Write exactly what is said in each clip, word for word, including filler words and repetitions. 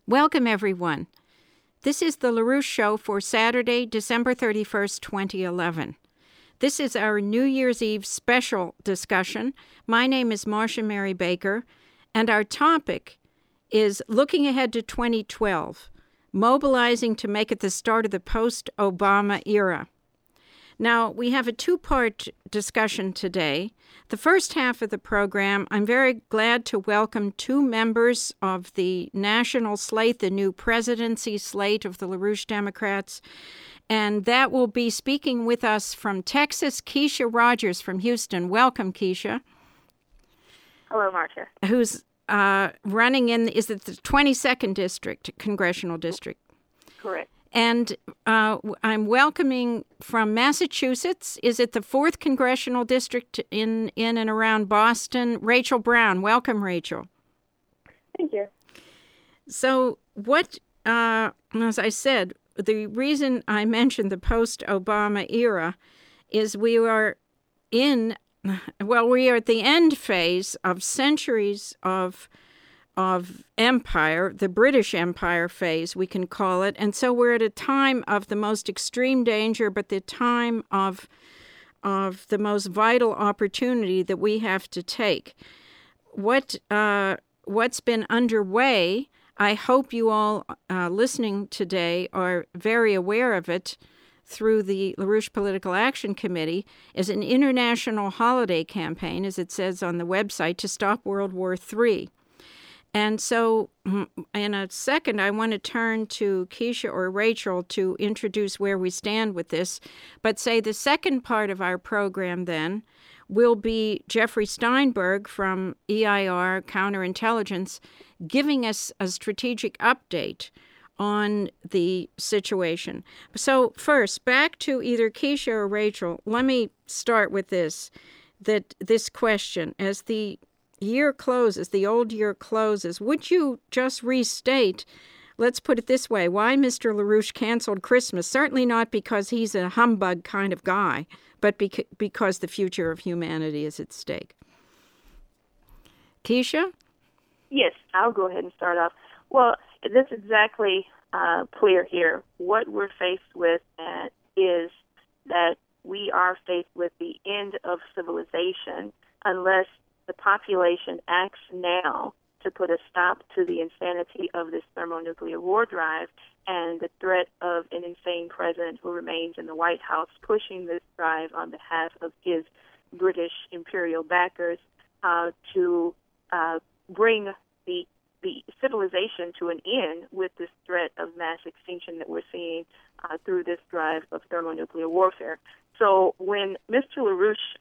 Welcome, everyone. This is the LaRouche Show for Saturday, December thirty-first, twenty eleven. This is our New Year's Eve special discussion. My name is Marcia Mary Baker, and our topic is looking ahead to twenty twelve, mobilizing to make it the start of the post-Obama era. Now, we have a two-part discussion today. The first half of the program, I'm very glad to welcome two members of the national slate, the new presidency slate of the LaRouche Democrats, and that will be speaking with us from Texas, Keisha Rogers from Houston. Welcome, Keisha. Hello, Marcia. Who's uh, running in, is it the twenty-second District, Congressional District? Correct. And uh, I'm welcoming from Massachusetts, is it the fourth Congressional District in, in and around Boston? Rachel Brown. Welcome, Rachel. Thank you. So what, uh, as I said, the reason I mentioned the post-Obama era is we are in, well, we are at the end phase of centuries of of empire, the British Empire phase, we can call it. And so we're at a time of the most extreme danger, but the time of of the most vital opportunity that we have to take. What, uh, what's been underway, I hope you all uh, listening today are very aware of it through the LaRouche Political Action Committee, is an international holiday campaign, as it says on the website, to stop World War Three. And so in a second, I want to turn to Keisha or Rachel to introduce where we stand with this. But say the second part of our program then will be Jeffrey Steinberg from E I R Counterintelligence giving us a strategic update on the situation. So first, back to either Keisha or Rachel. Let me start with this, that this question, as the year closes, the old year closes, would you just restate, let's put it this way, why Mister LaRouche canceled Christmas? Certainly not because he's a humbug kind of guy, but bec- because the future of humanity is at stake. Keisha? Yes, I'll go ahead and start off. Well, this is exactly uh, clear here. What we're faced with uh, is that we are faced with the end of civilization unless the population acts now to put a stop to the insanity of this thermonuclear war drive and the threat of an insane president who remains in the White House pushing this drive on behalf of his British imperial backers uh, to uh, bring the the civilization to an end with this threat of mass extinction that we're seeing uh, through this drive of thermonuclear warfare. So when Mister LaRouche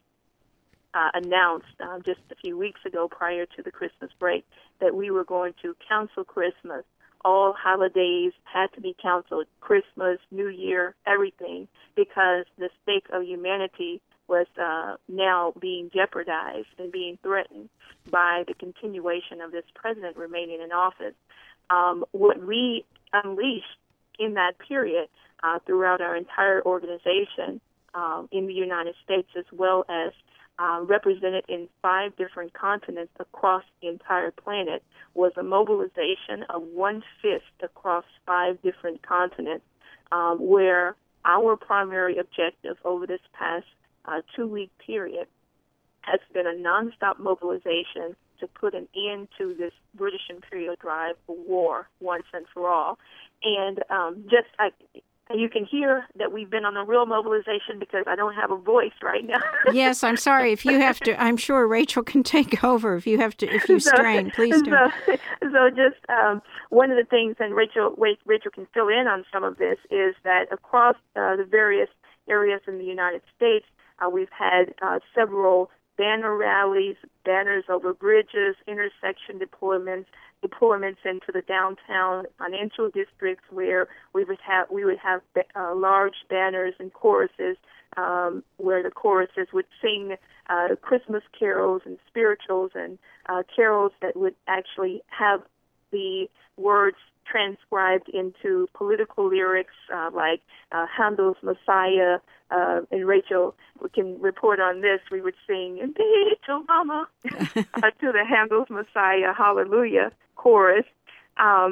Uh, announced uh, just a few weeks ago prior to the Christmas break that we were going to cancel Christmas. All holidays had to be canceled, Christmas, New Year, everything, because the stake of humanity was uh, now being jeopardized and being threatened by the continuation of this president remaining in office. Um, what we unleashed in that period uh, throughout our entire organization um, in the United States, as well as Uh, represented in five different continents across the entire planet, was a mobilization of one fist across five different continents, um, where our primary objective over this past uh, two-week period has been a nonstop mobilization to put an end to this British imperial drive for war once and for all. And um, just like you can hear that we've been on a real mobilization because I don't have a voice right now. Yes, I'm sorry. If you have to, I'm sure Rachel can take over if you have to, if you strain, so, please do. So, so just um, one of the things, and Rachel, Rachel can fill in on some of this, is that across uh, the various areas in the United States, uh, we've had uh, several banner rallies, banners over bridges, intersection deployments, deployments into the downtown financial districts where we would have we would have uh, large banners and choruses um, where the choruses would sing uh, Christmas carols and spirituals and uh, carols that would actually have the words transcribed into political lyrics uh, like uh, Handel's Messiah. Uh, and Rachel we can report on this. We would sing "Impeach Obama" uh, to the Handel's Messiah, Hallelujah chorus. Um,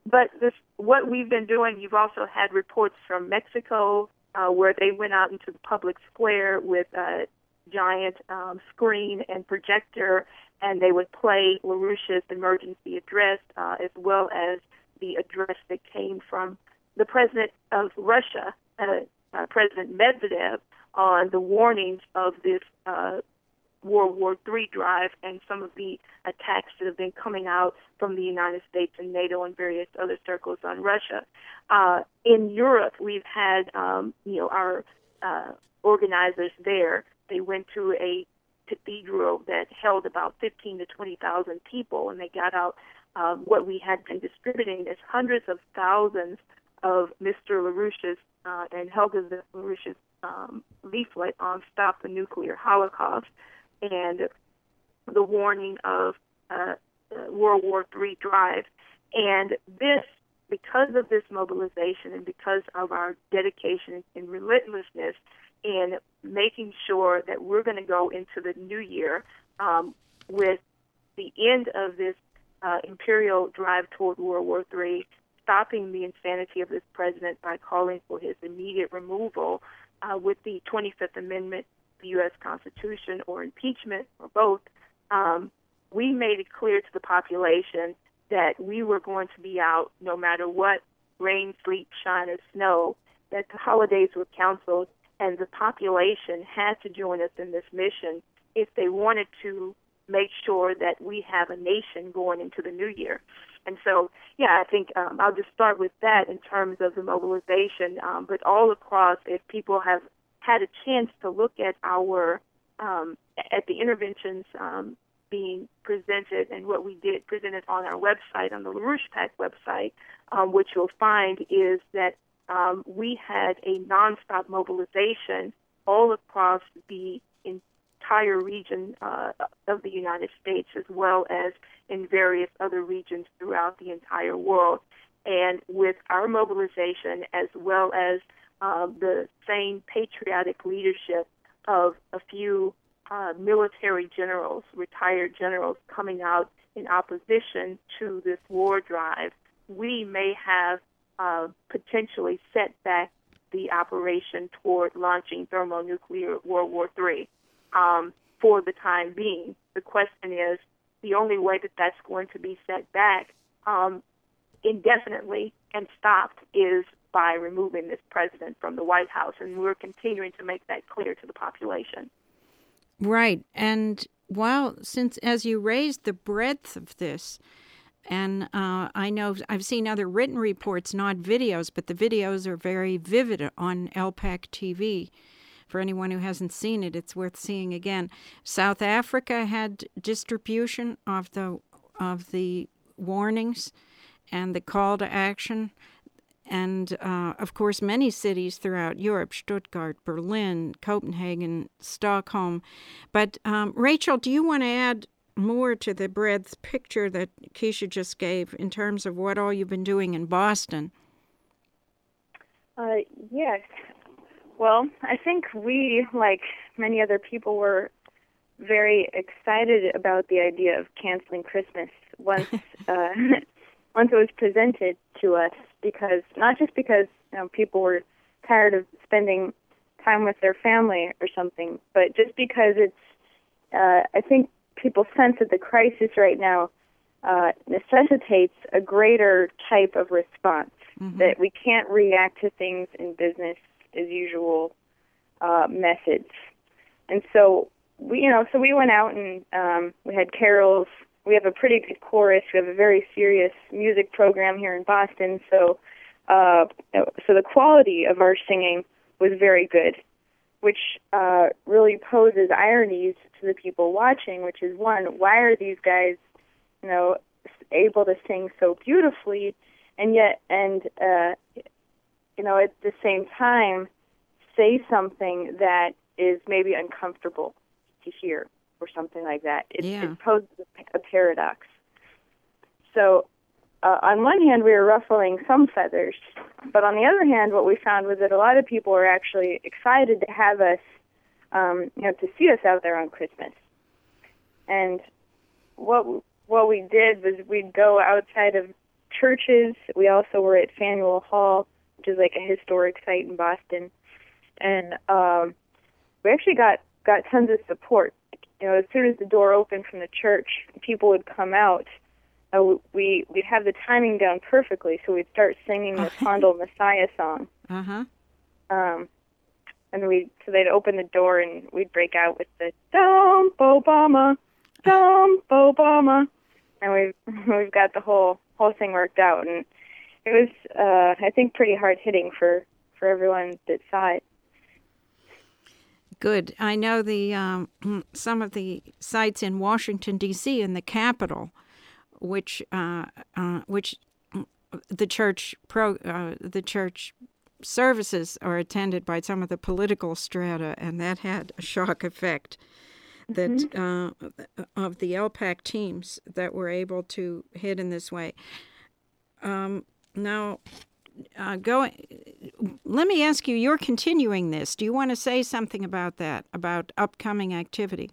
but this, what we've been doing, you've also had reports from Mexico uh, where they went out into the public square with a giant um, screen and projector, and they would play LaRouche's emergency address uh, as well as the address that came from the president of Russia, uh, uh, President Medvedev, on the warnings of this uh, World War Three drive and some of the attacks that have been coming out from the United States and NATO and various other circles on Russia. Uh, in Europe, we've had, um, you know, our uh, organizers there. They went to a cathedral that held about fifteen to twenty thousand people, and they got out uh, what we had been distributing is hundreds of thousands of Mister LaRouche's uh, and Helga LaRouche's um, leaflet on Stop the Nuclear Holocaust and the warning of uh, World War Three drive. And this, because of this mobilization and because of our dedication and relentlessness in making sure that we're going to go into the new year um, with the end of this uh, imperial drive toward World War Three, stopping the insanity of this president by calling for his immediate removal uh, with the twenty-fifth Amendment to the U S Constitution or impeachment or both, um, we made it clear to the population that we were going to be out no matter what, rain, sleet, shine, or snow, that the holidays were canceled, and the population had to join us in this mission if they wanted to make sure that we have a nation going into the new year. And so, yeah, I think um, I'll just start with that in terms of the mobilization. Um, but all across, if people have had a chance to look at our, um, at the interventions um, being presented and what we did presented on our website, on the LaRouche PAC website, um, what you'll find is that um, we had a nonstop mobilization all across the entire region uh, of the United States, as well as in various other regions throughout the entire world. And with our mobilization, as well as uh, the same patriotic leadership of a few uh, military generals, retired generals, coming out in opposition to this war drive, we may have uh, potentially set back the operation toward launching thermonuclear World War Three. Um, for the time being. The question is, the only way that that's going to be set back um, indefinitely and stopped is by removing this president from the White House, and we're continuing to make that clear to the population. Right, and while, since as you raised the breadth of this, and uh, I know I've seen other written reports, not videos, but the videos are very vivid on L PAC T V. For anyone who hasn't seen it, it's worth seeing again. South Africa had distribution of the of the warnings and the call to action. And, uh, of course, many cities throughout Europe, Stuttgart, Berlin, Copenhagen, Stockholm. But, um, Rachel, do you want to add more to the breadth picture that Keisha just gave in terms of what all you've been doing in Boston? Uh, yes. Well, I think we, like many other people, were very excited about the idea of canceling Christmas once uh, once it was presented to us, because not just because you know, people were tired of spending time with their family or something, but just because it's, uh, I think people sense that the crisis right now uh, necessitates a greater type of response, mm-hmm. that we can't react to things in business as usual uh, methods. And so we, you know, so we went out and um, we had carols. We have a pretty good chorus. We have a very serious music program here in Boston. So, uh, so the quality of our singing was very good, which uh, really poses ironies to the people watching. Which is, one, why are these guys, you know, able to sing so beautifully, and yet, and uh, you know, at the same time, say something that is maybe uncomfortable to hear or something like that. It, yeah. it poses a paradox. So uh, on one hand, we were ruffling some feathers, but on the other hand, what we found was that a lot of people were actually excited to have us, um, you know, to see us out there on Christmas. And what what we did was we'd go outside of churches. We also were at Faneuil Hall, which is like a historic site in Boston. And um, we actually got, got tons of support. You know, as soon as the door opened from the church, people would come out. Uh, we, we'd have the timing down perfectly, so we'd start singing the Handel Messiah song. Uh-huh. Um, and we so they'd open the door, and we'd break out with the Dump Obama, Dump Obama. And we've, we've got the whole whole thing worked out. And it was, uh, I think, pretty hard-hitting for, for everyone that saw it. Good. I know the um, some of the sites in Washington, D C, in the Capitol, which uh, uh, which the church pro uh, the church services are attended by some of the political strata, and that had a shock effect. That mm-hmm. uh, of the L PAC teams that were able to hit in this way. Um, now. Uh, go. Let me ask you, you're continuing this. Do you want to say something about that, about upcoming activity?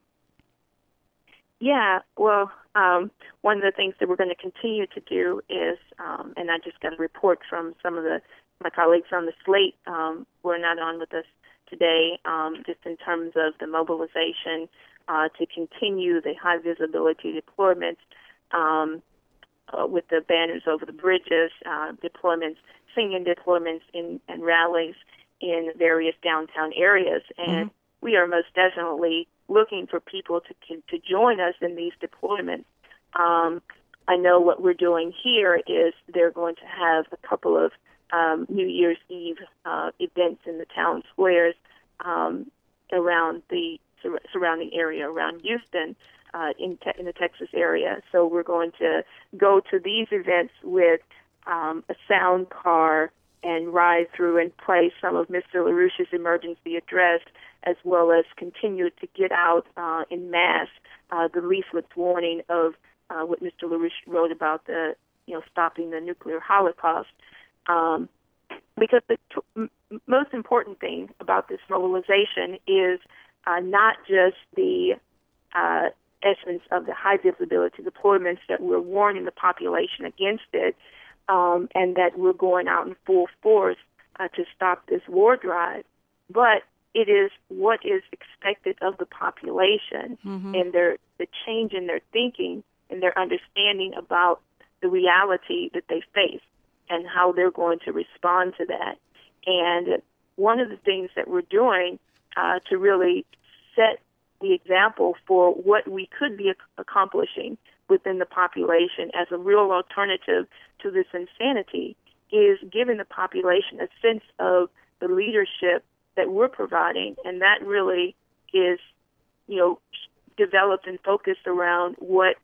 Yeah, well, um, one of the things that we're going to continue to do is, um, and I just got a report from some of the my colleagues on the slate um, who are not on with us today, um, just in terms of the mobilization uh, to continue the high visibility deployments, um, Uh, with the banners over the bridges, uh, deployments, singing deployments in, and rallies in various downtown areas. And mm-hmm. we are most definitely looking for people to to join us in these deployments. Um, I know what we're doing here is they're going to have a couple of um, New Year's Eve uh, events in the town squares um, around the sur- surrounding area around Houston. Uh, in, te- in the Texas area. So we're going to go to these events with um, a sound car and ride through and play some of Mister LaRouche's emergency address, as well as continue to get out uh, in mass uh, the leaflets warning of uh, what Mister LaRouche wrote about the, you know, stopping the nuclear holocaust. Um, because the t- m- most important thing about this mobilization is uh, not just the uh, essence of the high visibility deployments that we're warning the population against it, um, and that we're going out in full force uh, to stop this war drive. But it is what is expected of the population mm-hmm. and their the change in their thinking and their understanding about the reality that they face and how they're going to respond to that. And one of the things that we're doing uh, to really set the example for what we could be accomplishing within the population as a real alternative to this insanity is giving the population a sense of the leadership that we're providing, and that really is, you know, developed and focused around what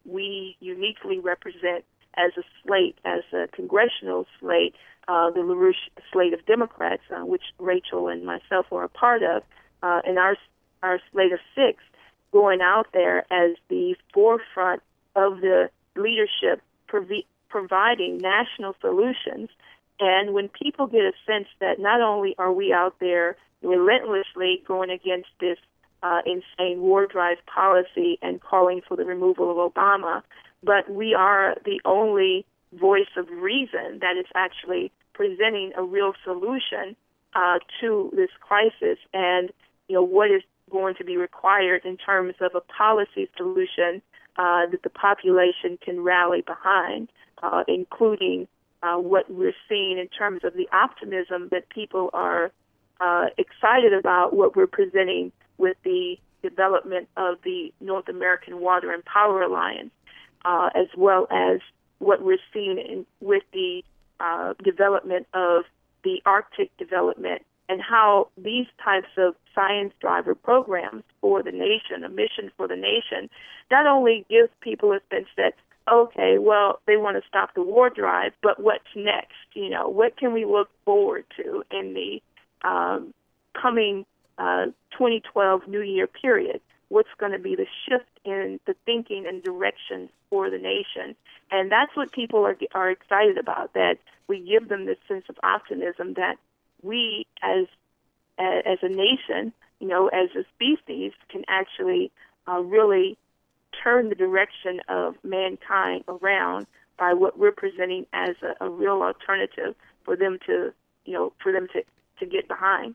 we uniquely represent as a slate, as a congressional slate, uh, the LaRouche slate of Democrats, uh, which Rachel and myself are a part of, uh, and our our slate of six, going out there as the forefront of the leadership, provi- providing national solutions. And when people get a sense that not only are we out there relentlessly going against this uh, insane war drive policy and calling for the removal of Obama, but we are the only voice of reason that is actually presenting a real solution uh, to this crisis, and you know what is going to be required in terms of a policy solution uh, that the population can rally behind, uh, including uh, what we're seeing in terms of the optimism that people are uh, excited about what we're presenting with the development of the North American Water and Power Alliance, uh, as well as what we're seeing in, with the uh, development of the Arctic development, and how these types of science driver programs for the nation, a mission for the nation, not only gives people a sense that, okay, well, they want to stop the war drive, but what's next? You know, what can we look forward to in the um, coming uh, twenty twelve New Year period? What's going to be the shift in the thinking and direction for the nation? And that's what people are are excited about, that we give them this sense of optimism that we as as a nation, you know, as a species, can actually uh, really turn the direction of mankind around by what we're presenting as a, a real alternative for them to, you know, for them to, to get behind.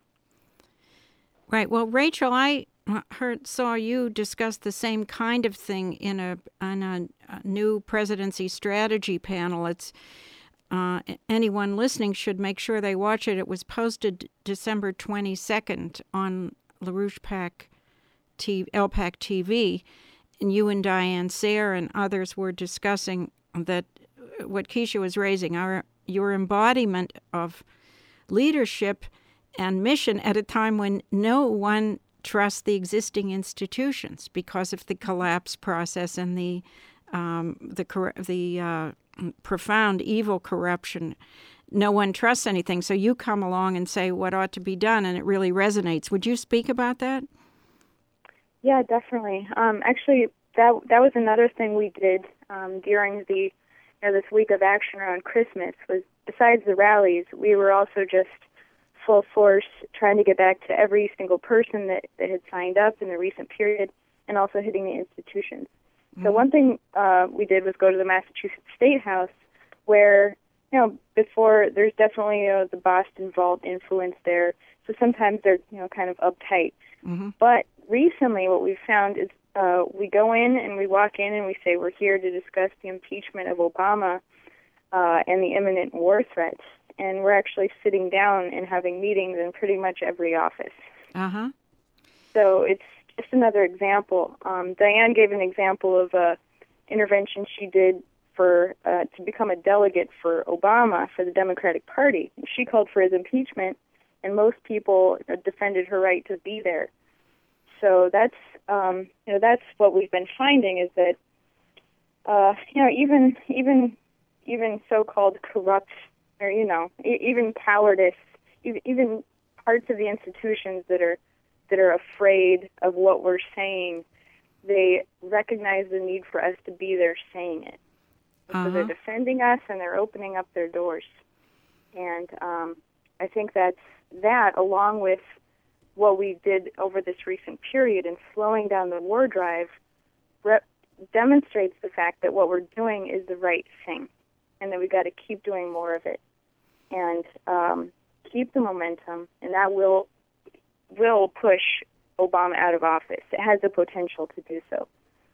Right. Well, Rachel, I heard saw you discuss the same kind of thing in a on a, a new presidency strategy panel. It's uh, anyone listening should make sure they watch it. It was posted December twenty-second on LaRouche PAC T V, L PAC T V, and you and Diane Sayre and others were discussing that what Keisha was raising, our your embodiment of leadership and mission at a time when no one trusts the existing institutions because of the collapse process and the um, the the uh, profound evil corruption. No one trusts anything. So you come along and say what ought to be done, and it really resonates. Would you speak about that? Yeah, definitely. Um, actually, that that was another thing we did um, during the you know, this week of action around Christmas. Was besides the rallies, we were also just full force trying to get back to every single person that, that had signed up in the recent period, and also hitting the institutions. Mm-hmm. So one thing uh, we did was go to the Massachusetts State House, where you know before there's definitely you know, the Boston-involved influence there. So sometimes they're you know kind of uptight. Mm-hmm. But recently, what we've found is uh, we go in and we walk in and we say we're here to discuss the impeachment of Obama uh, and the imminent war threats. And we're actually sitting down and having meetings in pretty much every office. Uh-huh. So it's just another example. Um, Diane gave an example of a intervention she did for uh, to become a delegate for Obama for the Democratic Party. She called for his impeachment, and most people defended her right to be there. So that's um, you know that's what we've been finding is that uh, you know even even even so-called corrupt or you know even cowardice, even parts of the institutions that are that are afraid of what we're saying, they recognize the need for us to be there saying it. Uh-huh. So they're defending us and they're opening up their doors. And um, I think that's that, along with what we did over this recent period in slowing down the war drive, rep- demonstrates the fact that what we're doing is the right thing, and that we've got to keep doing more of it, and um, keep the momentum, and that will will push Obama out of office. It has the potential to do so.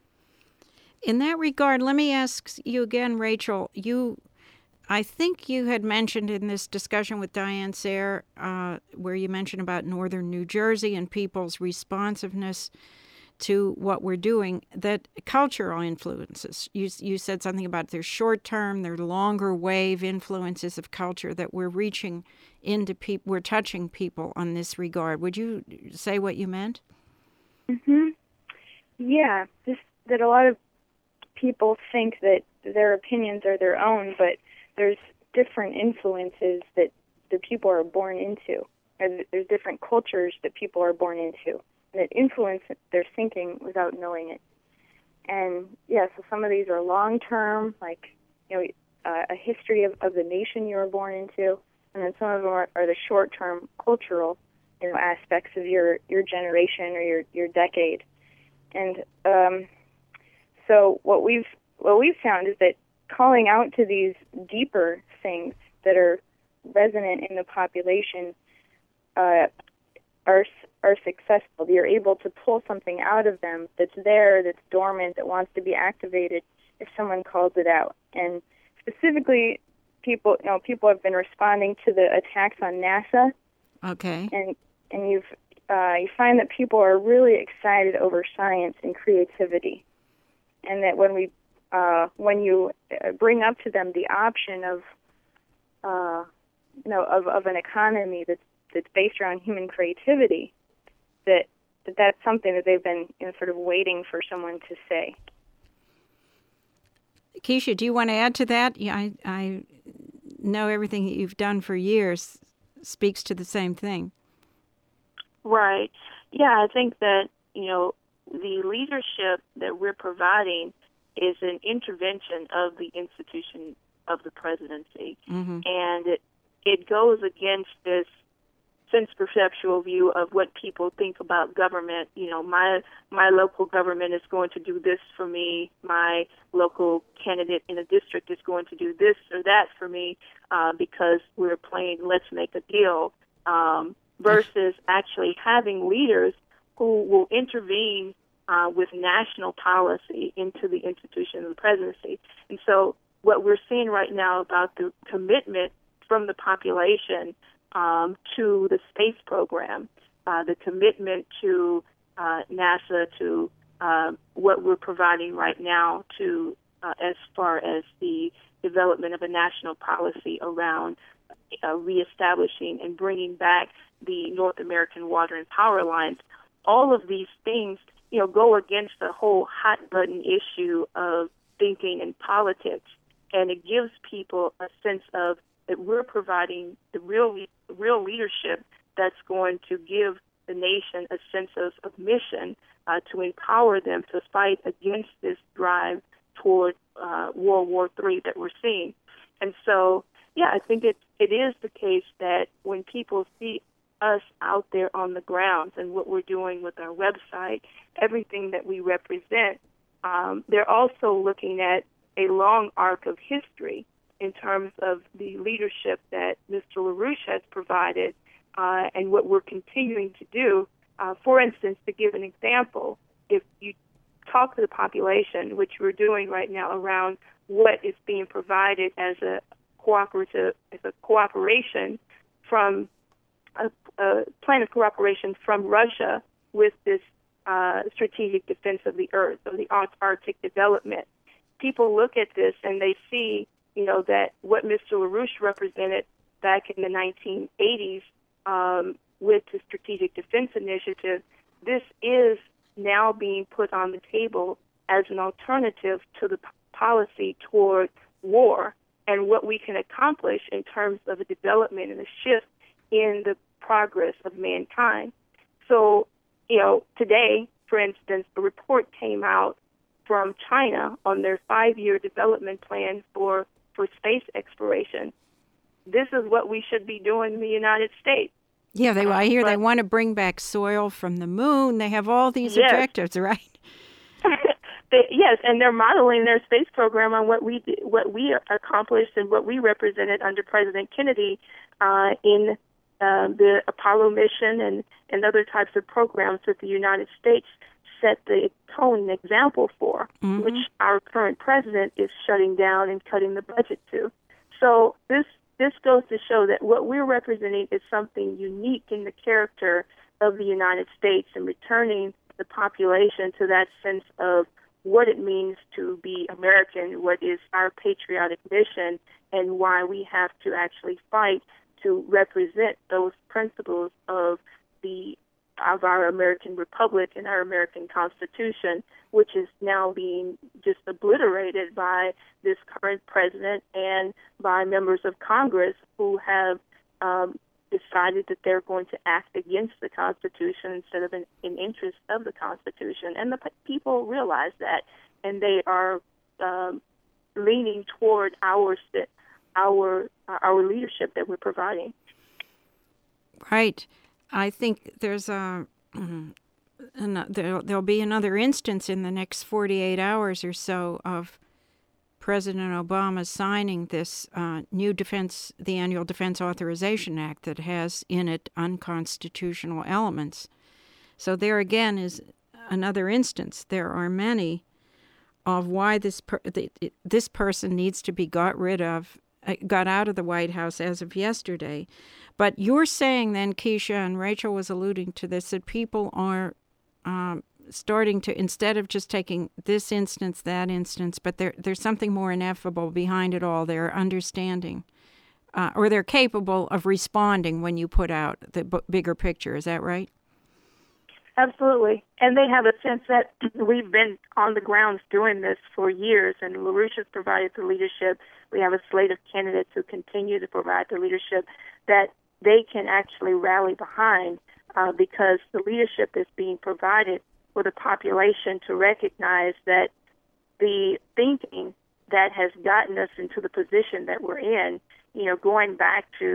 In that regard, let me ask you again, Rachel. You, I think you had mentioned in this discussion with Diane Sayre, uh, where you mentioned about northern New Jersey and people's responsiveness to what we're doing, that cultural influences. You you said something about their short-term, their longer wave influences of culture that we're reaching into people, we're touching people on this regard. Would you say what you meant? Mm-hmm. Yeah, just that a lot of people think that their opinions are their own, but there's different influences that the people are born into. There's different cultures that people are born into that influence their thinking without knowing it. And yeah, so some of these are long-term, like you know, uh, a history of, of the nation you were born into, and then some of them are, are the short-term cultural, you know, aspects of your, your generation or your, your decade. And um, so what we've what we've found is that calling out to these deeper things that are resonant in the population uh, are are successful. You're able to pull something out of them that's there, that's dormant, that wants to be activated if someone calls it out. And specifically, people, you know, people have been responding to the attacks on NASA. Okay. And and you've uh, you find that people are really excited over science and creativity, and that when we uh, when you bring up to them the option of uh, you know of, of an economy that's that's based around human creativity, that, that that's something that they've been you know, sort of waiting for someone to say. Keisha, do you want to add to that? Yeah, I, I know everything that you've done for years speaks to the same thing. Right. Yeah, I think that, you know, the leadership that we're providing is an intervention of the institution of the presidency. Mm-hmm. And it, it goes against this sense perceptual view of what people think about government. You know, my my local government is going to do this for me. My local candidate in a district is going to do this or that for me uh, because we're playing let's make a deal um, versus actually having leaders who will intervene uh, with national policy into the institution of the presidency. And so what we're seeing right now about the commitment from the population um, to the space program, uh, the commitment to uh, NASA, to uh, what we're providing right now to uh, as far as the development of a national policy around uh, reestablishing and bringing back the North American Water and Power Lines. All of these things, you know, go against the whole hot button issue of thinking and politics, and it gives people a sense of that we're providing the real real leadership that's going to give the nation a sense of, of mission uh, to empower them to fight against this drive toward uh, World War Three that we're seeing. And so, yeah, I think it it is the case that when people see us out there on the grounds and what we're doing with our website, everything that we represent, um, they're also looking at a long arc of history in terms of the leadership that Mister LaRouche has provided uh, and what we're continuing to do. Uh, for instance, to give an example, if you talk to the population, which we're doing right now around what is being provided as a cooperative, as a cooperation from a, a plan of cooperation from Russia with this uh, strategic defense of the Earth, of the Arctic development. People look at this and they see, you know, that what Mister LaRouche represented back in the nineteen eighties um, with the Strategic Defense Initiative, this is now being put on the table as an alternative to the p- policy toward war and what we can accomplish in terms of a development and a shift in the progress of mankind. So, you know, today, for instance, a report came out from China on their five-year development plan for, for space exploration. This is what we should be doing in the United States. Yeah, they. I hear but, they want to bring back soil from the moon. They have all these yes. objectives, right? they, yes, and they're modeling their space program on what we what we accomplished and what we represented under President Kennedy uh, in uh, the Apollo mission and, and other types of programs that the United States set the tone and example for, mm-hmm. which our current president is shutting down and cutting the budget to. So this this goes to show that what we're representing is something unique in the character of the United States and returning the population to that sense of what it means to be American, what is our patriotic mission, and why we have to actually fight to represent those principles of the of our American Republic and our American Constitution, which is now being just obliterated by this current president and by members of Congress who have um, decided that they're going to act against the Constitution instead of in, in interest of the Constitution. And the p- people realize that, and they are um, leaning toward our our our leadership that we're providing. Right. I think there's a mm, an, there, there'll be another instance in the next forty-eight hours or so of President Obama signing this uh, new defense, the Annual Defense Authorization Act that has in it unconstitutional elements. So there again is another instance. There are many of why this per, the, this person needs to be got rid of, uh, got out of the White House as of yesterday. But you're saying then, Keisha, and Rachel was alluding to this, that people are um, starting to, instead of just taking this instance, that instance, but there, there's something more ineffable behind it all. They're understanding, uh, or they're capable of responding when you put out the b- bigger picture. Is that right? Absolutely. And they have a sense that we've been on the grounds doing this for years, and LaRouche has provided the leadership. We have a slate of candidates who continue to provide the leadership that they can actually rally behind uh, because the leadership is being provided for the population to recognize that the thinking that has gotten us into the position that we're in, you know, going back to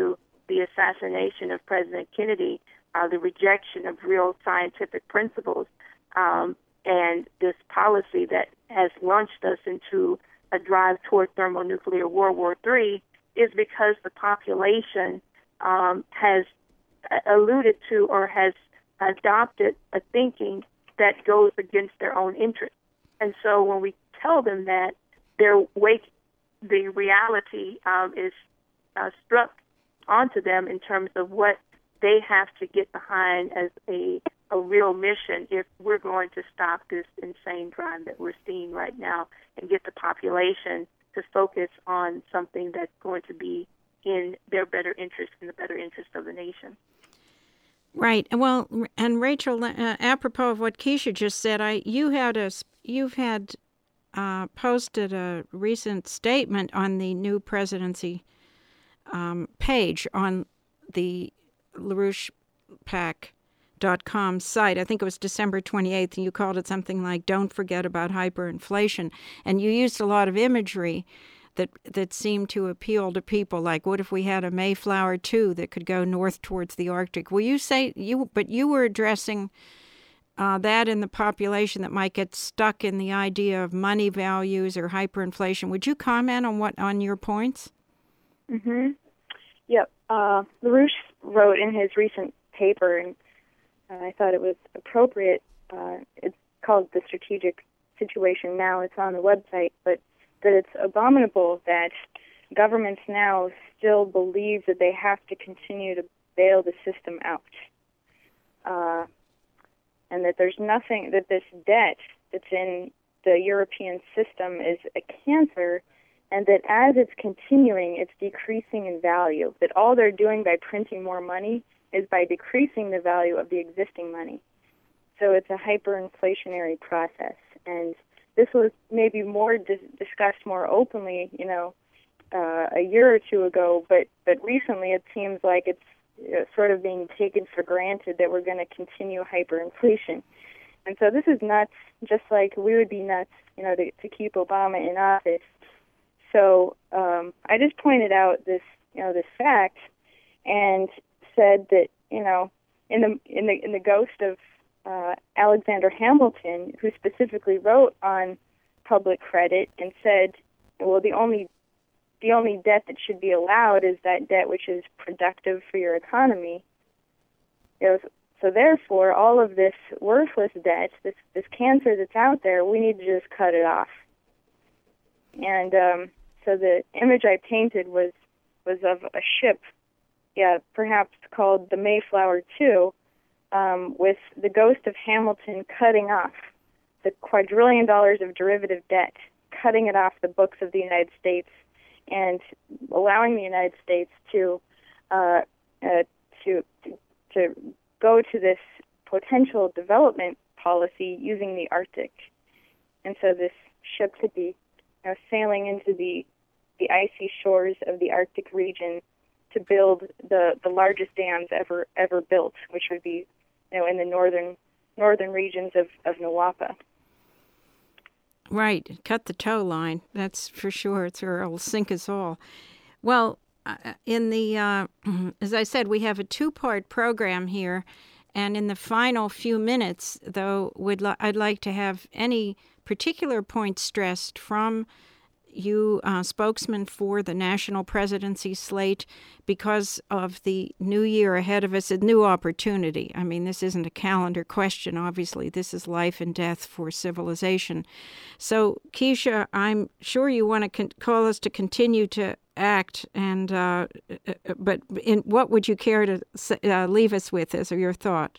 the assassination of President Kennedy, uh, the rejection of real scientific principles, um, and this policy that has launched us into a drive toward thermonuclear World War Three is because the population um, has alluded to or has adopted a thinking that goes against their own interests. And so when we tell them that, their wake, the reality um, is uh, struck onto them in terms of what they have to get behind as a, a real mission if we're going to stop this insane drive that we're seeing right now and get the population to focus on something that's going to be in their better interest, in the better interest of the nation. Right. Well, and Rachel, uh, apropos of what Keisha just said, I you had a you've had uh, posted a recent statement on the new presidency um, page on the LaRouche Pac dot com site. I think it was December twenty-eighth, and you called it something like "Don't forget about hyperinflation," and you used a lot of imagery that that seemed to appeal to people, like, what if we had a Mayflower two that could go north towards the Arctic? Will you say you? But you were addressing uh, that in the population that might get stuck in the idea of money values or hyperinflation. Would you comment on what on your points? Mm-hmm. Yep. Uh, LaRouche wrote in his recent paper, and uh, I thought it was appropriate. Uh, it's called The Strategic Situation Now. It's on the website, but that it's abominable that governments now still believe that they have to continue to bail the system out. Uh, and that there's nothing, that this debt that's in the European system is a cancer, and that as it's continuing, it's decreasing in value. That all they're doing by printing more money is by decreasing the value of the existing money. So it's a hyperinflationary process. And this was maybe more dis- discussed more openly, you know, uh, a year or two ago, but, but recently it seems like it's uh, sort of being taken for granted that we're going to continue hyperinflation. And so this is nuts, just like we would be nuts, you know, to, to keep Obama in office. So um, I just pointed out this, you know, this fact, and said that, you know, in the in the in the ghost of uh, Alexander Hamilton, who specifically wrote on public credit and said, well, the only the only debt that should be allowed is that debt which is productive for your economy. You know, so therefore, all of this worthless debt, this this cancer that's out there, we need to just cut it off. And um, so the image I painted was was of a ship, yeah, perhaps called the Mayflower two, um, with the ghost of Hamilton cutting off the quadrillion dollars of derivative debt, cutting it off the books of the United States, and allowing the United States to uh, uh, to to go to this potential development policy using the Arctic. And so this ship could be, you know, sailing into the the icy shores of the Arctic region to build the, the largest dams ever ever built, which would be, you know, in the northern northern regions of, of Nawapa. Right, cut the tow line. That's for sure. It's or it'll sink us all. Well, uh, in the uh, as I said, we have a two-part program here, and in the final few minutes, though, would li- I'd like to have any particular points stressed from you, uh, spokesman for the national presidency slate, because of the new year ahead of us, a new opportunity. I mean, this isn't a calendar question, obviously. This is life and death for civilization. So, Keisha, I'm sure you want to con- call us to continue to act, and uh, but in, what would you care to uh, leave us with as your thought?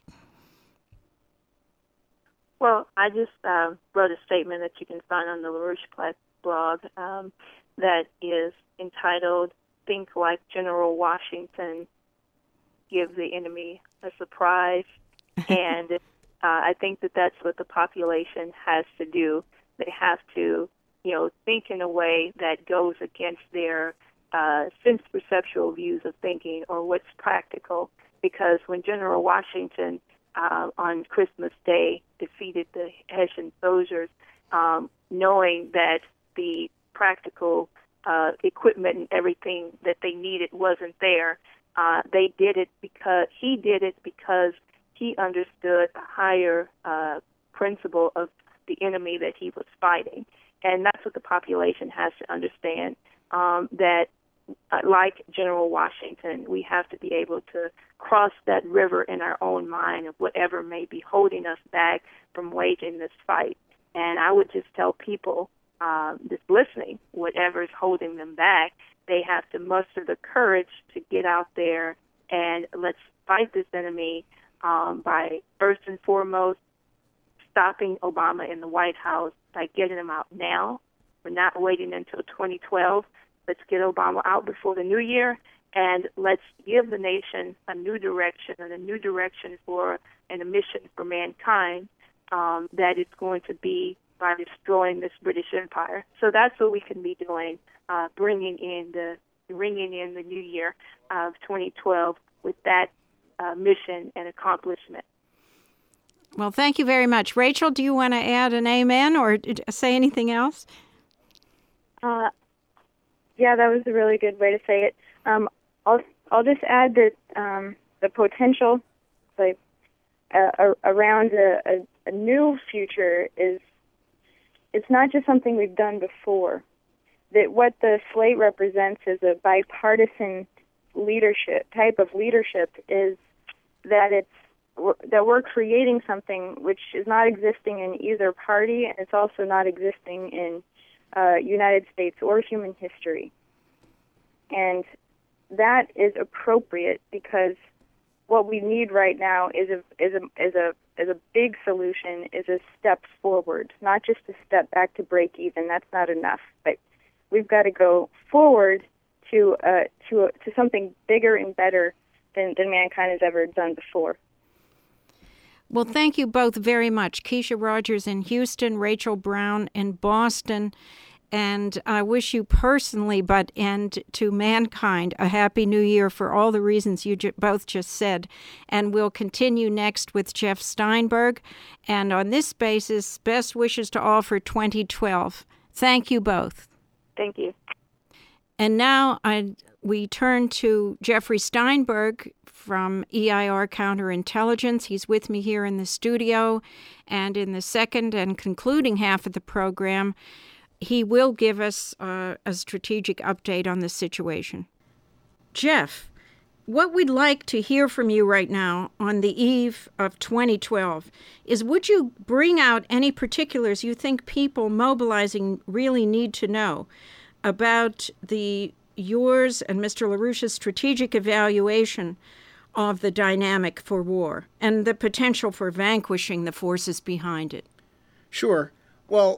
Well, I just uh, wrote a statement that you can find on the LaRouche blog um, that is entitled "Think Like General Washington, Give the Enemy a Surprise." And uh, I think that that's what the population has to do. They have to, you know, think in a way that goes against their uh, sense-perceptual views of thinking or what's practical. Because when General Washington uh, on Christmas Day defeated the Hessian soldiers, um, knowing that the practical uh, equipment and everything that they needed wasn't there, Uh, they did it because he did it because he understood the higher uh, principle of the enemy that he was fighting. And that's what the population has to understand, um, that uh, like General Washington, we have to be able to cross that river in our own mind of whatever may be holding us back from waging this fight. And I would just tell people uh, just listening, whatever is holding them back, they have to muster the courage to get out there and let's fight this enemy um, by, first and foremost, stopping Obama in the White House by getting him out now. We're not waiting until twenty twelve. Let's get Obama out before the new year, and let's give the nation a new direction and a new direction for and a mission for mankind um, that is going to be by destroying this British Empire. So that's what we can be doing, uh, bringing in the bringing in the new year of twenty twelve with that uh, mission and accomplishment. Well, thank you very much. Rachel, do you want to add an amen or say anything else? Uh, yeah, that was a really good way to say it. Um, I'll I'll just add that um, the potential, like uh, around a, a, a new future is it's not just something we've done before. That what the slate represents is a bipartisan leadership type of leadership is that it's that we're creating something which is not existing in either party, and it's also not existing in uh, United States or human history. And that is appropriate because what we need right now is a is a is a is a big solution, is a step forward, not just a step back to break even. That's not enough, but we've got to go forward to uh, to a, to something bigger and better than, than mankind has ever done before. Well, thank you both very much. Keisha Rogers in Houston, Rachel Brown in Boston. And I wish you personally, but and to mankind, a happy new year for all the reasons you ju- both just said. And we'll continue next with Jeff Steinberg. And on this basis, best wishes to all for twenty twelve. Thank you both. Thank you. And now I we turn to Jeffrey Steinberg from E I R Counterintelligence. He's with me here in the studio. And in the second and concluding half of the program, he will give us uh, a strategic update on the situation. Jeff, what we'd like to hear from you right now on the eve of twenty twelve is, would you bring out any particulars you think people mobilizing really need to know about the yours and Mister LaRouche's strategic evaluation of the dynamic for war and the potential for vanquishing the forces behind it? Sure. Well,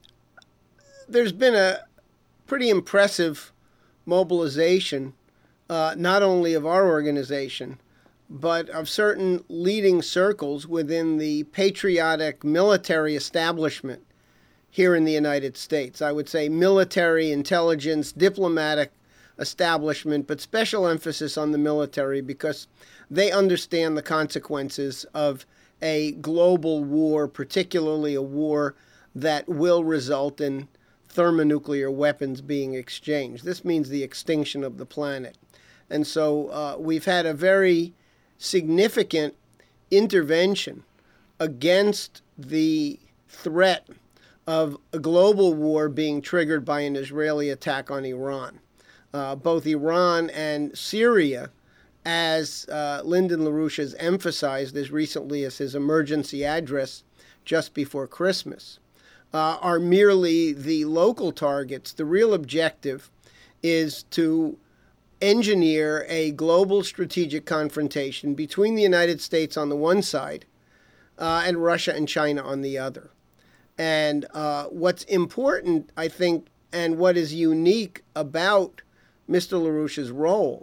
there's been a pretty impressive mobilization, uh, not only of our organization, but of certain leading circles within the patriotic military establishment here in the United States. I would say military, intelligence, diplomatic establishment, but special emphasis on the military because they understand the consequences of a global war, particularly a war that will result in thermonuclear weapons being exchanged. This means the extinction of the planet. And so uh, we've had a very significant intervention against the threat of a global war being triggered by an Israeli attack on Iran. Uh, both Iran and Syria, as uh, Lyndon LaRouche has emphasized as recently as his emergency address just before Christmas, uh, are merely the local targets. The real objective is to engineer a global strategic confrontation between the United States on the one side uh, and Russia and China on the other. And uh, what's important, I think, and what is unique about Mister LaRouche's role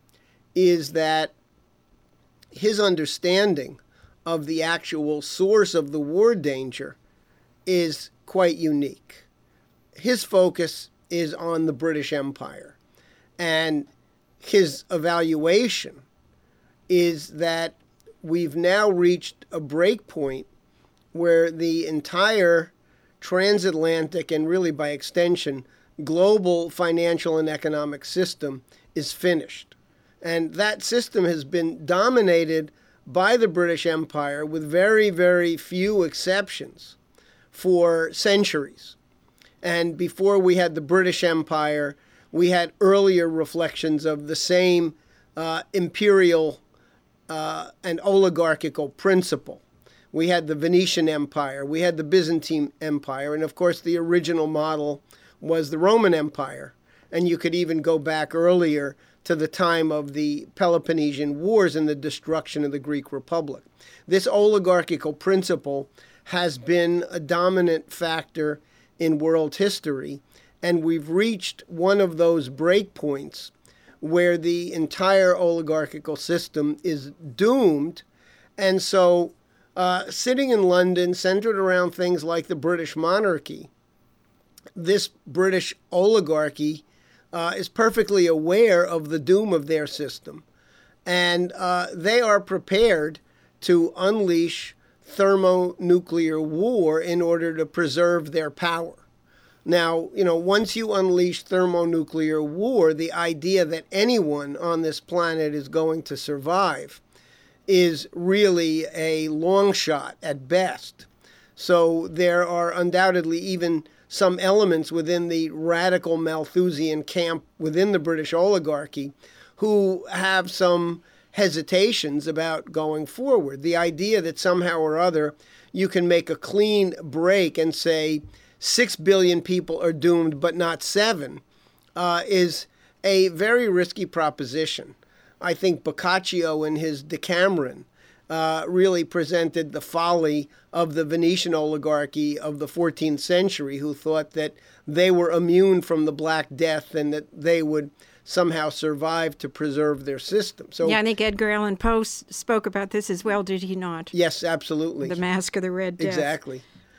is that his understanding of the actual source of the war danger is quite unique. His focus is on the British Empire, and his evaluation is that we've now reached a break point where the entire transatlantic and really by extension global financial and economic system is finished. And that system has been dominated by the British Empire with very, very few exceptions for centuries. And before we had the British Empire, we had earlier reflections of the same uh, imperial uh, and oligarchical principle. We had the Venetian Empire, we had the Byzantine Empire, and of course the original model was the Roman Empire. And you could even go back earlier to the time of the Peloponnesian Wars and the destruction of the Greek Republic. This oligarchical principle has been a dominant factor in world history, and we've reached one of those breakpoints where the entire oligarchical system is doomed. And so uh, sitting in London, centered around things like the British monarchy, this British oligarchy uh, is perfectly aware of the doom of their system, and uh, they are prepared to unleash thermonuclear war in order to preserve their power. Now, you know, once you unleash thermonuclear war, the idea that anyone on this planet is going to survive is really a long shot at best. So there are undoubtedly even some elements within the radical Malthusian camp within the British oligarchy who have some hesitations about going forward. The idea that somehow or other you can make a clean break and say six billion people are doomed but not seven uh, is a very risky proposition. I think Boccaccio in his Decameron uh, really presented the folly of the Venetian oligarchy of the fourteenth century, who thought that they were immune from the Black Death and that they would somehow survive to preserve their system. So, yeah, I think Edgar Allan Poe spoke about this as well, did he not? Yes, absolutely. The Mask of the Red Death. Exactly.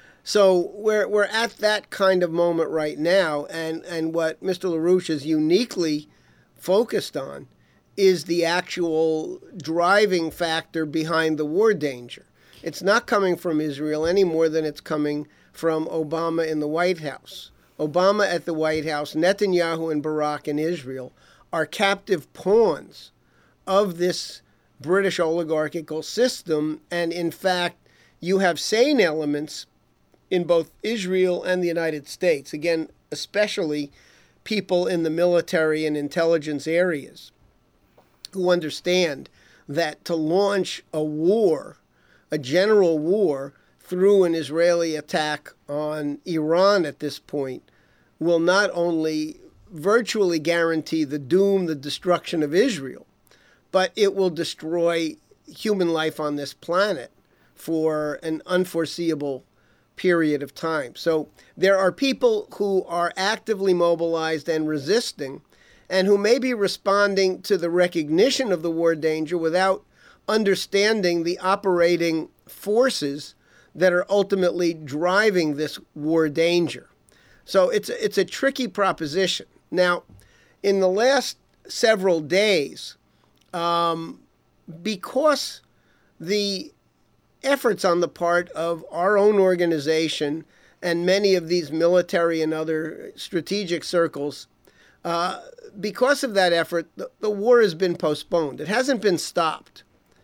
So we're we're at that kind of moment right now, and, and what Mister LaRouche is uniquely focused on is the actual driving factor behind the war danger. It's not coming from Israel any more than it's coming from Obama in the White House. Obama at the White House, Netanyahu and Barak in Israel are captive pawns of this British oligarchical system, and in fact, you have sane elements in both Israel and the United States, again, especially people in the military and intelligence areas who understand that to launch a war, a general war, through an Israeli attack on Iran at this point will not only virtually guarantee the doom, the destruction of Israel, but it will destroy human life on this planet for an unforeseeable period of time. So there are people who are actively mobilized and resisting, and who may be responding to the recognition of the war danger without understanding the operating forces that are ultimately driving this war danger. So it's a, it's a tricky proposition. Now, in the last several days, um, because the efforts on the part of our own organization and many of these military and other strategic circles, uh, because of that effort, the, the war has been postponed. It hasn't been stopped,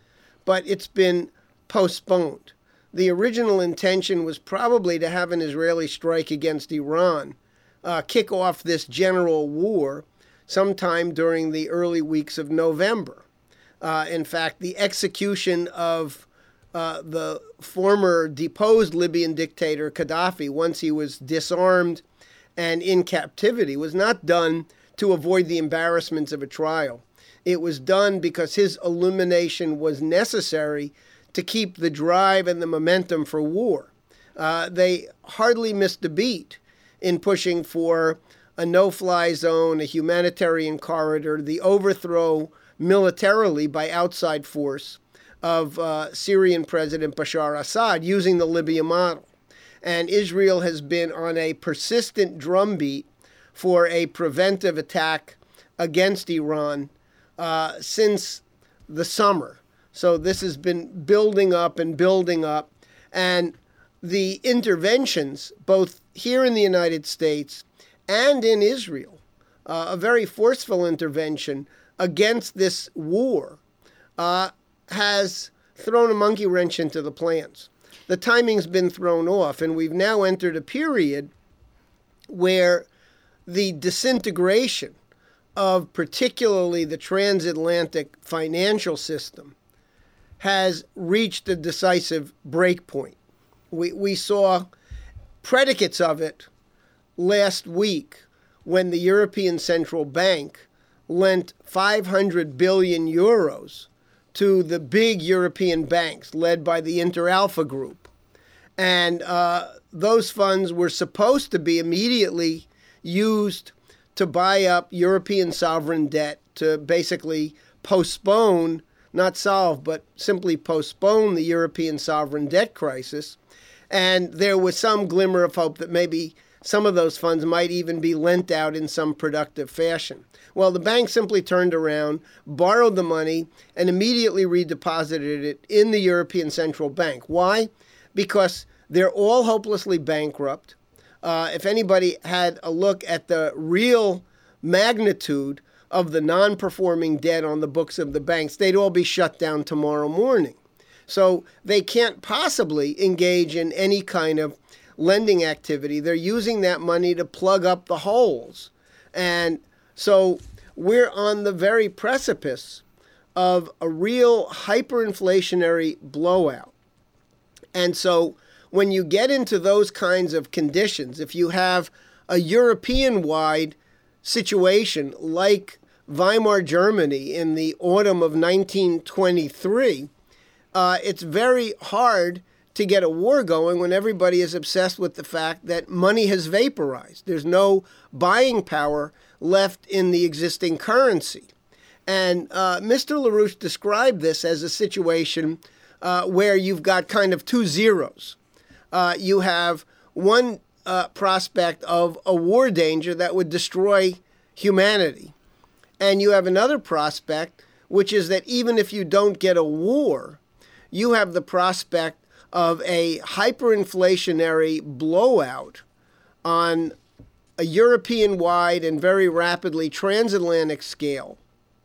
but it's been postponed. The original intention was probably to have an Israeli strike against Iran uh, kick off this general war sometime during the early weeks of November. Uh, in fact, the execution of uh, the former deposed Libyan dictator Gaddafi, once he was disarmed and in captivity, was not done to avoid the embarrassments of a trial. It was done because his illumination was necessary to keep the drive and the momentum for war. Uh, they hardly missed a beat in pushing for a no-fly zone, a humanitarian corridor, the overthrow militarily by outside force of uh, Syrian President Bashar Assad using the Libya model. And Israel has been on a persistent drumbeat for a preventive attack against Iran uh, since the summer. So this has been building up and building up. And the interventions, both here in the United States and in Israel, uh, a very forceful intervention against this war uh, has thrown a monkey wrench into the plans. The timing's been thrown off, and we've now entered a period where the disintegration of particularly the transatlantic financial system has reached a decisive break point. We, we saw predicates of it last week when the European Central Bank lent five hundred billion euros to the big European banks led by the Inter-Alpha Group. And uh, those funds were supposed to be immediately used to buy up European sovereign debt to basically postpone, not solve, but simply postpone the European sovereign debt crisis. And there was some glimmer of hope that maybe some of those funds might even be lent out in some productive fashion. Well, the bank simply turned around, borrowed the money, and immediately redeposited it in the European Central Bank. Why? Because they're all hopelessly bankrupt. Uh, if anybody had a look at the real magnitude of the non-performing debt on the books of the banks, they'd all be shut down tomorrow morning. So they can't possibly engage in any kind of lending activity. They're using that money to plug up the holes. And so we're on the very precipice of a real hyperinflationary blowout. And so when you get into those kinds of conditions, if you have a European-wide situation like Weimar Germany in the autumn of nineteen twenty-three, uh, it's very hard to get a war going when everybody is obsessed with the fact that money has vaporized. There's no buying power left in the existing currency. And uh, Mister LaRouche described this as a situation uh, where you've got kind of two zeros. Uh, you have one uh, prospect of a war danger that would destroy humanity. And you have another prospect, which is that even if you don't get a war, you have the prospect of a hyperinflationary blowout on a European-wide and very rapidly transatlantic scale,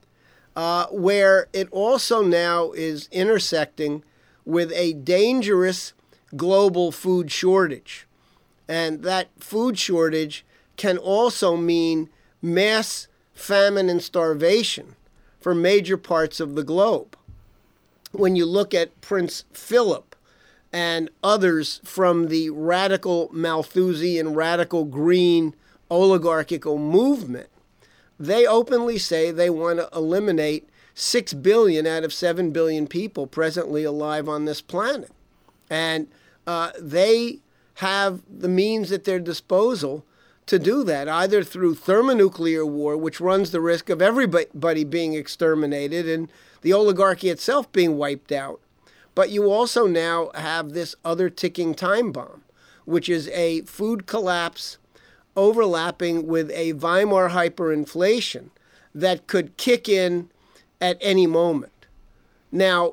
uh, where it also now is intersecting with a dangerous global food shortage. And that food shortage can also mean mass famine and starvation for major parts of the globe. When you look at Prince Philip and others from the radical Malthusian, radical green oligarchical movement, they openly say they want to eliminate six billion out of seven billion people presently alive on this planet. And uh, they have the means at their disposal to do that, either through thermonuclear war, which runs the risk of everybody being exterminated and the oligarchy itself being wiped out. But you also now have this other ticking time bomb, which is a food collapse overlapping with a Weimar hyperinflation that could kick in at any moment. Now,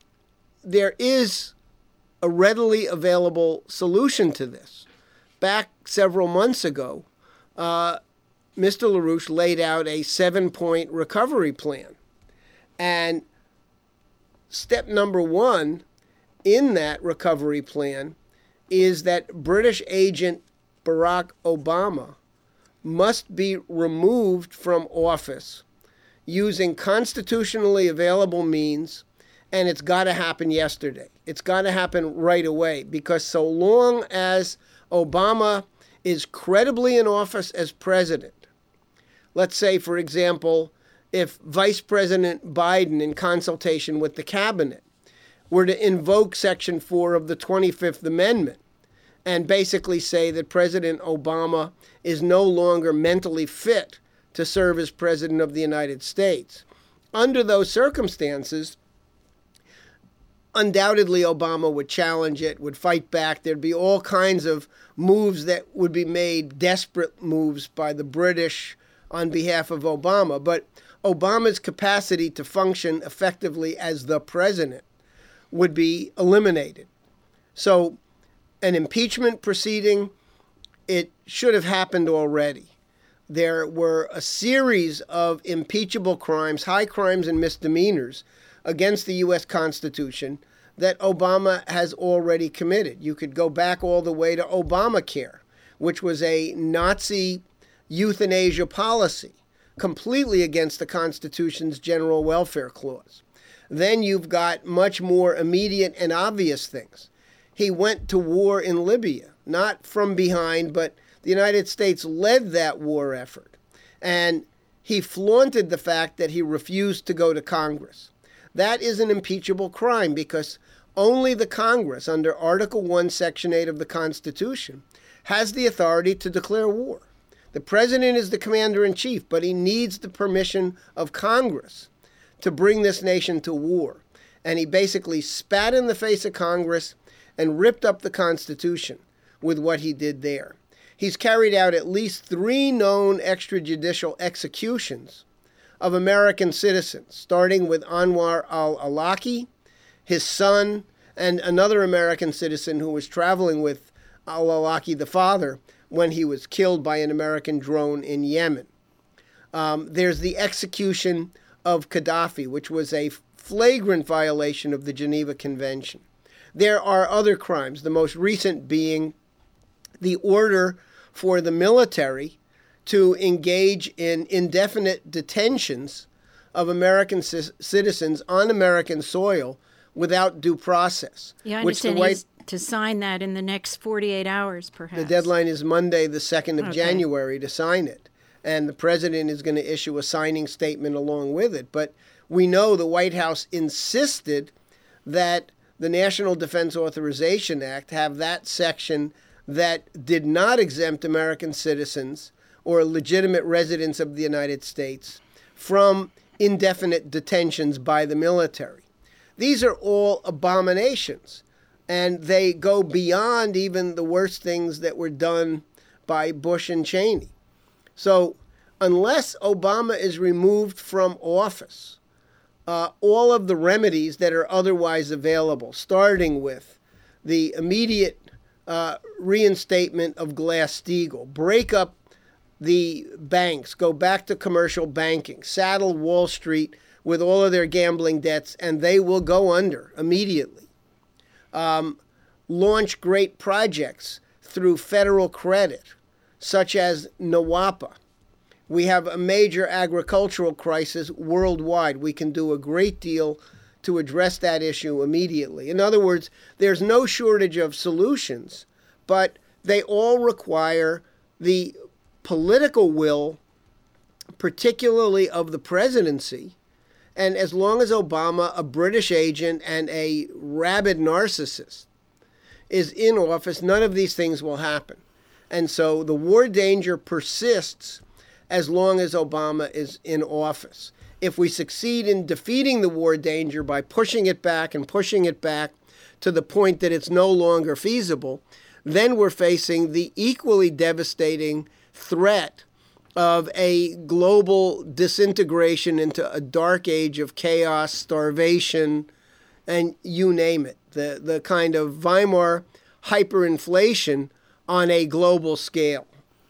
there is a readily available solution to this. Back several months ago, uh, Mister LaRouche laid out a seven-point recovery plan. And step number one in that recovery plan is that British agent Barack Obama must be removed from office using constitutionally available means, and it's got to happen yesterday. It's got to happen right away, because so long as Obama is credibly in office as president, let's say, for example, if Vice President Biden, in consultation with the cabinet, were to invoke Section four of the twenty-fifth Amendment and basically say that President Obama is no longer mentally fit to serve as President of the United States. Under those circumstances, undoubtedly Obama would challenge it, would fight back. There'd be all kinds of moves that would be made, desperate moves by the British on behalf of Obama. But Obama's capacity to function effectively as the president would be eliminated. So an impeachment proceeding, it should have happened already. there were a series of impeachable crimes, high crimes and misdemeanors against the U S Constitution that Obama has already committed. You could go back all the way to Obamacare, which was a Nazi euthanasia policy, completely against the Constitution's general welfare clause. Then you've got much more immediate and obvious things. He went to war in Libya, not from behind, but the United States led that war effort. And he flaunted the fact that he refused to go to Congress. That is an impeachable crime because only the Congress, under Article one, Section eight of the Constitution, has the authority to declare war. The president is the commander-in-chief, but he needs the permission of Congress to bring this nation to war. And he basically spat in the face of Congress and ripped up the Constitution with what he did there. He's carried out at least three known extrajudicial executions of American citizens, starting with Anwar al-Awlaki, his son, and another American citizen who was traveling with al-Awlaki, the father, when he was killed by an American drone in Yemen. Um, there's the execution of Gaddafi, which was a flagrant violation of the Geneva Convention. There are other crimes, the most recent being the order for the military to engage in indefinite detentions of American c- citizens on American soil without due process. Yeah, I which the understand White, he's to sign that in the next forty-eight hours, perhaps. The deadline is Monday, the second of Okay. January, to sign it. And the president is going to issue a signing statement along with it. But we know the White House insisted that the National Defense Authorization Act have that section that did not exempt American citizens or legitimate residents of the United States from indefinite detentions by the military. These are all abominations, and they go beyond even the worst things that were done by Bush and Cheney. So unless Obama is removed from office, uh, all of the remedies that are otherwise available, starting with the immediate uh, reinstatement of Glass-Steagall, break up the banks, go back to commercial banking, saddle Wall Street with all of their gambling debts, and they will go under immediately. Um, launch great projects through federal credit, such as NAWAPA. We have a major agricultural crisis worldwide. We can do a great deal to address that issue immediately. In other words, there's no shortage of solutions, but they all require the political will, particularly of the presidency. And as long as Obama, a British agent and a rabid narcissist, is in office, none of these things will happen. And so the war danger persists as long as Obama is in office. If we succeed in defeating the war danger by pushing it back and pushing it back to the point that it's no longer feasible, then we're facing the equally devastating threat of a global disintegration into a dark age of chaos, starvation, and you name it, the, the kind of Weimar hyperinflation on a global scale.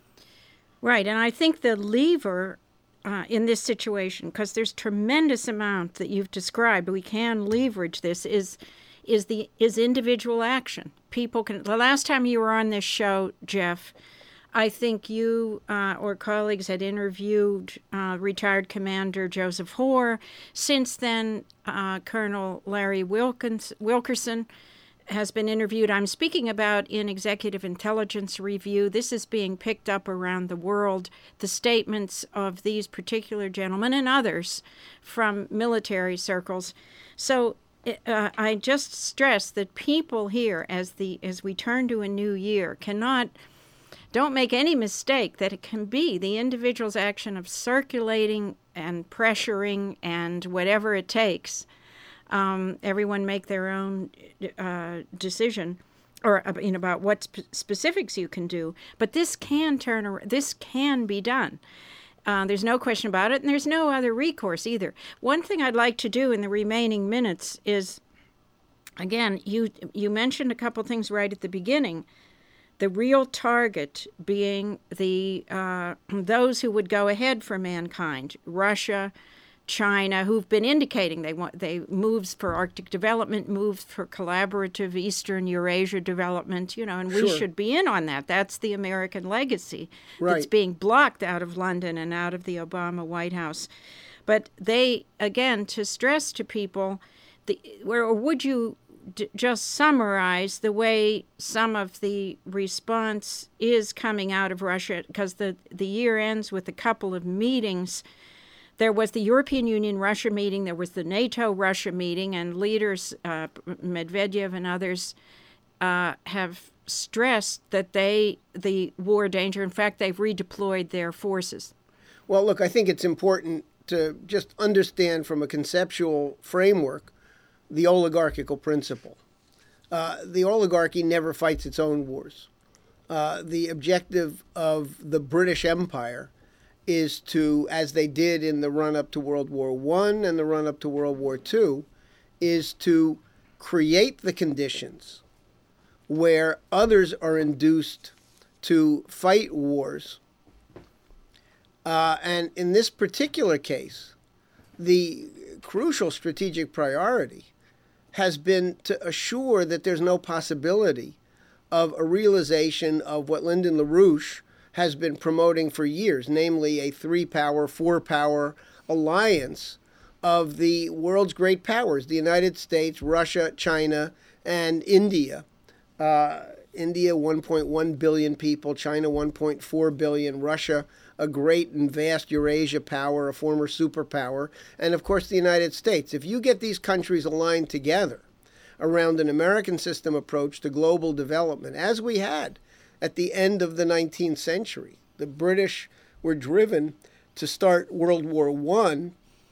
Right, and I think the lever uh, in this situation, because there's tremendous amount that you've described, we can leverage this, is is the is individual action. People can. The last time you were on this show, Jeff, I think you uh, or colleagues had interviewed uh, retired Commander Joseph Hoare. Since then, uh, Colonel Larry Wilkins, Wilkerson has been interviewed. I'm speaking about in Executive Intelligence Review. This is being picked up around the world, the statements of these particular gentlemen and others from military circles. So uh, I just stress that people here, as the as we turn to a new year, cannot, don't make any mistake that it can be the individual's action of circulating and pressuring and whatever it takes. Um, everyone make their own uh, decision, or you know, about what sp- specifics you can do. But this can turn around. This can be done. Uh, there's no question about it, and there's no other recourse either. One thing I'd like to do in the remaining minutes is, again, you you mentioned a couple things right at the beginning. the real target being the uh, those who would go ahead for mankind, Russia, China, who've been indicating they want they moves for Arctic development, moves for collaborative Eastern Eurasia development, you know, and we Sure. should be in on that. That's the American legacy Right. that's being blocked out of London and out of the Obama White House. But they, again, to stress to people, the, or would you d- just summarize the way some of the response is coming out of Russia? Because the, the year ends with a couple of meetings. There was the European Union-Russia meeting, there was the NATO-Russia meeting, and leaders, uh, Medvedev and others, uh, have stressed that they, the war danger, in fact, they've redeployed their forces. Well, look, I think it's important to just understand from a conceptual framework the oligarchical principle. Uh, the oligarchy never fights its own wars. Uh, the objective of the British Empire is to, as they did in the run-up to World War One and the run-up to World War Two, is to create the conditions where others are induced to fight wars. Uh, and in this particular case, the crucial strategic priority has been to assure that there's no possibility of a realization of what Lyndon LaRouche has been promoting for years, namely a three-power, four-power alliance of the world's great powers, the United States, Russia, China, and India. Uh, India, one point one billion people, China, one point four billion, Russia, a great and vast Eurasia power, a former superpower, and of course the United States. If you get these countries aligned together around an American system approach to global development, as we had at the end of the nineteenth century, the British were driven to start World War One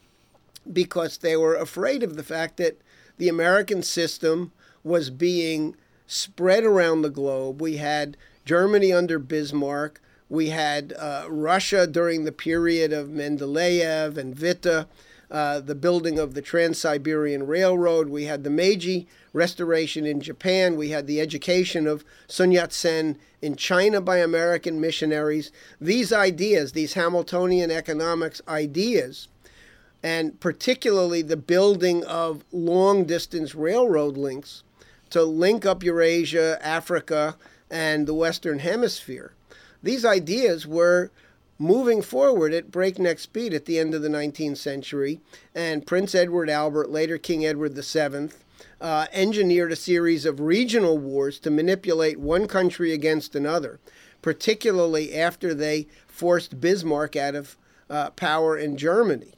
because they were afraid of the fact that the American system was being spread around the globe. We had Germany under Bismarck. We had uh, Russia during the period of Mendeleev and Witte, uh, the building of the Trans-Siberian Railroad. We had the Meiji Restoration in Japan. We had the education of Sun Yat-sen in China by American missionaries. These ideas, these Hamiltonian economics ideas, and particularly the building of long-distance railroad links to link up Eurasia, Africa, and the Western Hemisphere. These ideas were moving forward at breakneck speed at the end of the nineteenth century, and Prince Edward Albert, later King Edward the Seventh, uh, engineered a series of regional wars to manipulate one country against another, particularly after they forced Bismarck out of uh, power in Germany.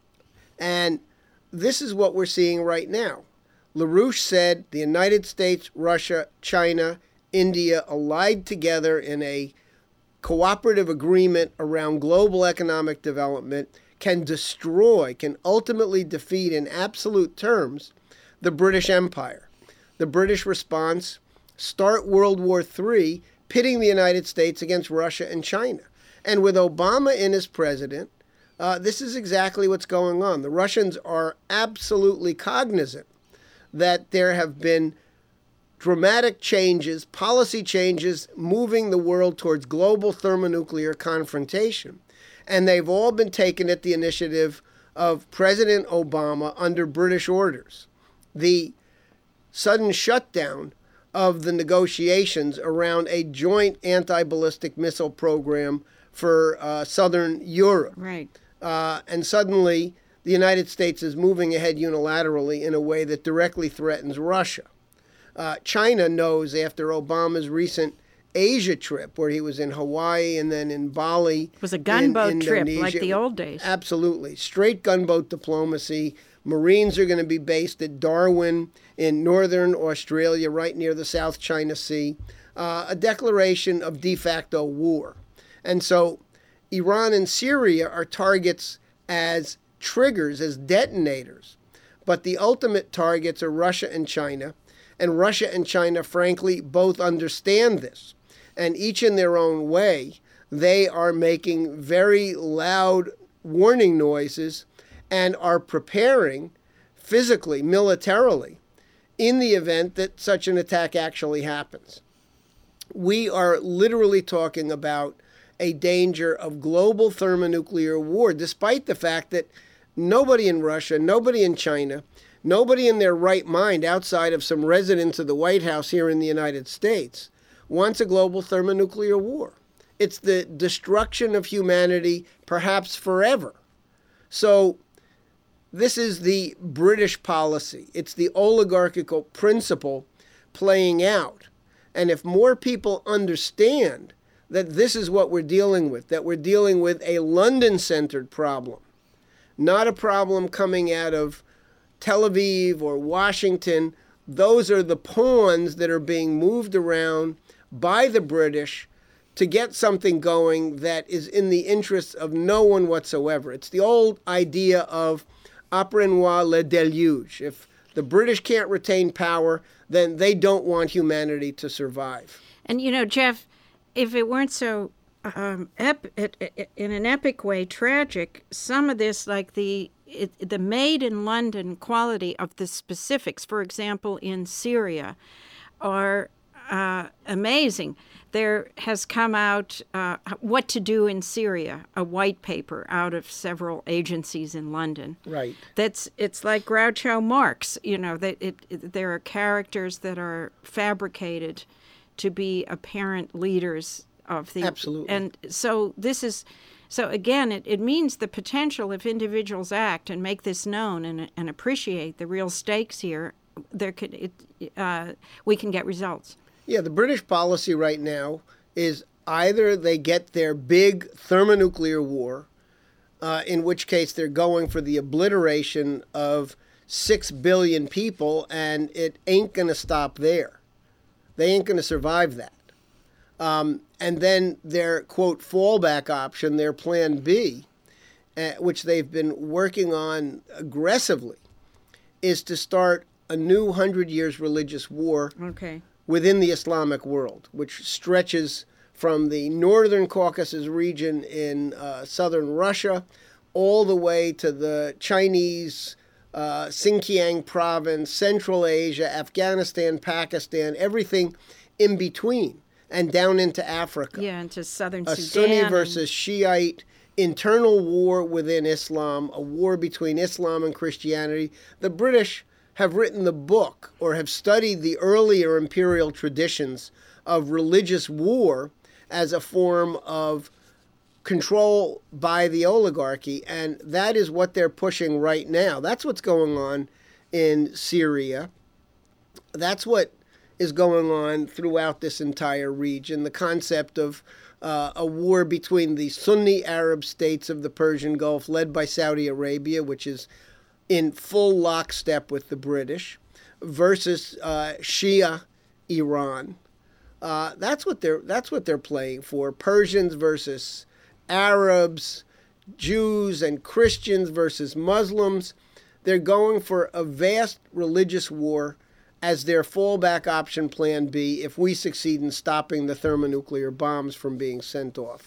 And this is what we're seeing right now. LaRouche said the United States, Russia, China, India allied together in a cooperative agreement around global economic development can destroy, can ultimately defeat in absolute terms the British Empire. The British response, start World War Three, pitting the United States against Russia and China. And with Obama in as president, uh, this is exactly what's going on. The Russians are absolutely cognizant that there have been dramatic changes, policy changes, moving the world towards global thermonuclear confrontation. And they've all been taken at the initiative of President Obama under British orders. The sudden shutdown of the negotiations around a joint anti-ballistic missile program for uh, Southern Europe. Right. Uh, and suddenly, the United States is moving ahead unilaterally in a way that directly threatens Russia. Uh, China knows after Obama's recent Asia trip, where he was in Hawaii and then in Bali. It was a gunboat in trip Indonesia. like the old days. Absolutely. Straight gunboat diplomacy. Marines are going to be based at Darwin in northern Australia, right near the South China Sea. Uh, a declaration of de facto war. And so Iran and Syria are targets as triggers, as detonators. But the ultimate targets are Russia and China. And Russia and China, frankly, both understand this. And each in their own way, they are making very loud warning noises and are preparing physically, militarily, in the event that such an attack actually happens. we are literally talking about a danger of global thermonuclear war, despite the fact that nobody in Russia, nobody in China, nobody in their right mind outside of some residents of the White House here in the United States wants a global thermonuclear war. It's the destruction of humanity, perhaps forever. So this is the British policy. It's the oligarchical principle playing out. And if more people understand that this is what we're dealing with, that we're dealing with a London-centered problem, not a problem coming out of Tel Aviv or Washington, those are the pawns that are being moved around by the British to get something going that is in the interests of no one whatsoever. It's the old idea of après moi le déluge. If the British can't retain power, then they don't want humanity to survive. And, you know, Jeff, if it weren't so, um, ep- it, it, in an epic way, tragic, some of this, like the it, the made in London quality of the specifics, for example, in Syria, are uh, amazing. There has come out uh, What to Do in Syria, a white paper out of several agencies in London. Right. That's it's like Groucho Marx. You know, that it, it there are characters that are fabricated to be apparent leaders of the Absolutely. And so this is so again it, it means the potential if individuals act and make this known and and appreciate the real stakes here, there could it uh, we can get results. Yeah, the British policy right now is either they get their big thermonuclear war, uh, in which case they're going for the obliteration of six billion people, and it ain't going to stop there. They ain't going to survive that. Um, and then their, quote, fallback option, their plan B, uh, which they've been working on aggressively, is to start a new hundred years religious war. Okay. Within the Islamic world, which stretches from the northern Caucasus region in uh, southern Russia all the way to the Chinese uh, Xinjiang province, Central Asia, Afghanistan, Pakistan, everything in between, and down into Africa. Yeah, into southern a Sudan. Sunni versus Shiite internal war within Islam, a war between Islam and Christianity. The British have written the book or have studied the earlier imperial traditions of religious war as a form of control by the oligarchy, and that is what they're pushing right now. That's what's going on in Syria. That's what is going on throughout this entire region, the concept of uh, a war between the Sunni Arab states of the Persian Gulf, led by Saudi Arabia, which is in full lockstep with the British, versus uh, Shia Iran. Uh, that's what they're that's what they're playing for. Persians versus Arabs, Jews and Christians versus Muslims. They're going for a vast religious war as their fallback option plan B if we succeed in stopping the thermonuclear bombs from being sent off.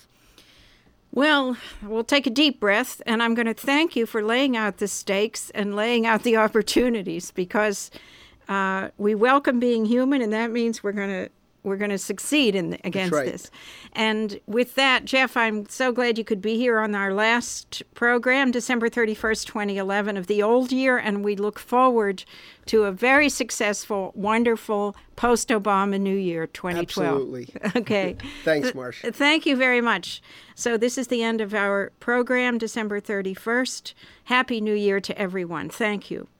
Well, we'll take a deep breath, and I'm going to thank you for laying out the stakes and laying out the opportunities, because uh, we welcome being human, and that means we're going to we're going to succeed in the, against right. this. And with that, Jeff, I'm so glad you could be here on our last program, December thirty-first, twenty eleven, of the old year, and we look forward to a very successful, wonderful post-Obama New Year, twenty twelve. Absolutely. Okay. Thanks, Marcia. Thank you very much. So this is the end of our program, December thirty-first. Happy New Year to everyone. Thank you.